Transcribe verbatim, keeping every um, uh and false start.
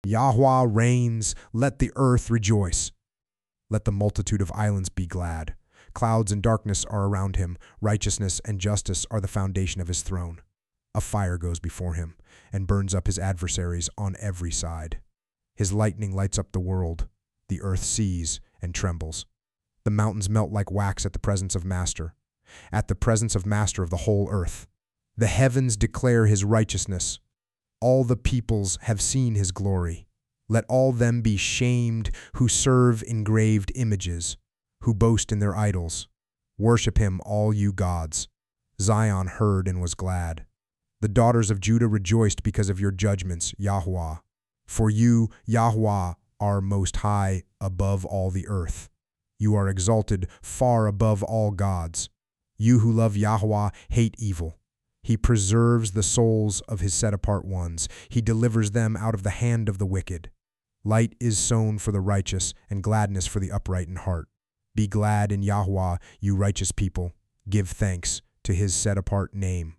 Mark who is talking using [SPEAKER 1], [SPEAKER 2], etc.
[SPEAKER 1] Yahweh reigns, let the earth rejoice. Let the multitude of islands be glad. Clouds and darkness are around him. Righteousness and justice are the foundation of his throne. A fire goes before him and burns up his adversaries on every side. His lightning lights up the world. The earth sees and trembles. The mountains melt like wax at the presence of Master, at the presence of Master of the whole earth. The heavens declare his righteousness. All the peoples have seen his glory. Let all them be shamed who serve engraved images, who boast in their idols. Worship him, all you gods. Zion heard and was glad. The daughters of Judah rejoiced because of your judgments, Yahweh. For you, Yahweh, are most high above all the earth. You are exalted far above all gods. You who love Yahweh hate evil. He preserves the souls of his set-apart ones. He delivers them out of the hand of the wicked. Light is sown for the righteous, and gladness for the upright in heart. Be glad in Yahweh, you righteous people. Give thanks to his set-apart name.